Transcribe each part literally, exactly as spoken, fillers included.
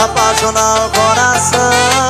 apaixonar o coração.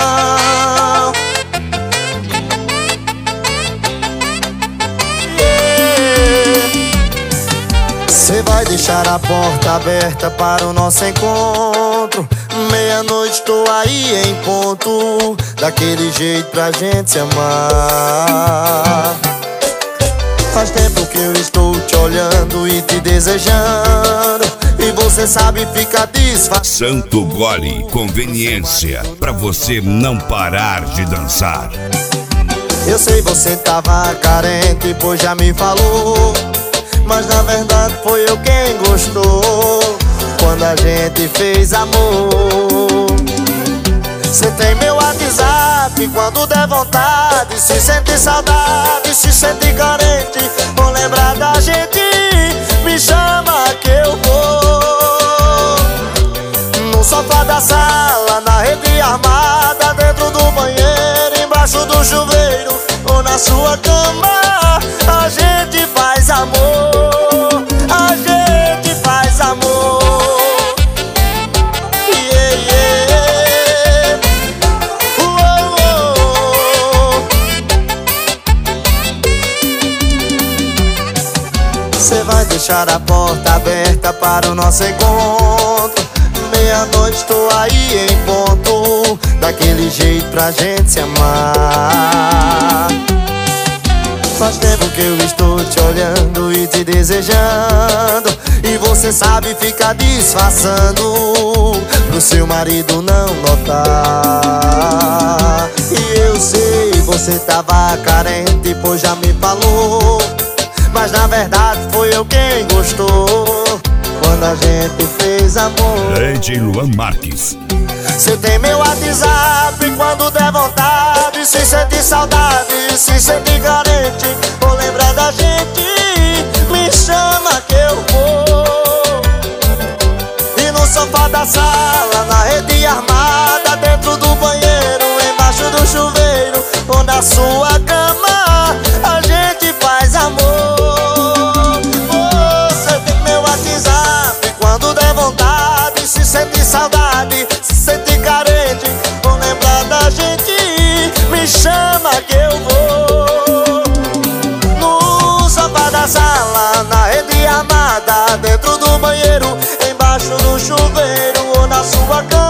Cê vai deixar a porta aberta para o nosso encontro. Meia-noite tô aí em ponto, daquele jeito pra gente se amar. Faz tempo que eu estou te olhando e te desejando, e você sabe ficar disfarçado. Santo Gole, conveniência pra você não parar de dançar. Eu sei você tava carente, pois já me falou, mas na verdade foi eu quem gostou quando a gente fez amor. Cê tem meu WhatsApp, quando der vontade, se sente saudade, se sente carente, ou lembrar da gente, me chama que eu vou. No sofá da sala, na rede armada, dentro do banheiro, embaixo do chuveiro, ou na sua cama, a gente faz amor, a gente faz amor. Yeah, yeah. Uou, uou. Cê vai deixar a porta aberta para o nosso encontro. Meia-noite tô aí em ponto, daquele jeito pra gente se amar. Faz tempo que eu estou te olhando e te desejando, e você sabe ficar disfarçando pro seu marido não notar. E eu sei, você tava carente, pois já me falou, mas na verdade foi eu quem gostou quando a gente fez amor. Grande Luan Marques. Cê tem meu WhatsApp, quando der vontade, se sente saudade, se sente carente, ou lembrar da gente, me chama que eu vou. E no sofá da sala, na rede armada, dentro do banheiro, embaixo do chuveiro, ou na sua cama, a gente faz amor. Você tem meu WhatsApp, quando der vontade, se sente saudade, se sente carente, ou lembrar da gente, me chama que eu vou. No sofá da sala, na rede armada, dentro do banheiro, embaixo do chuveiro, ou na sua cama,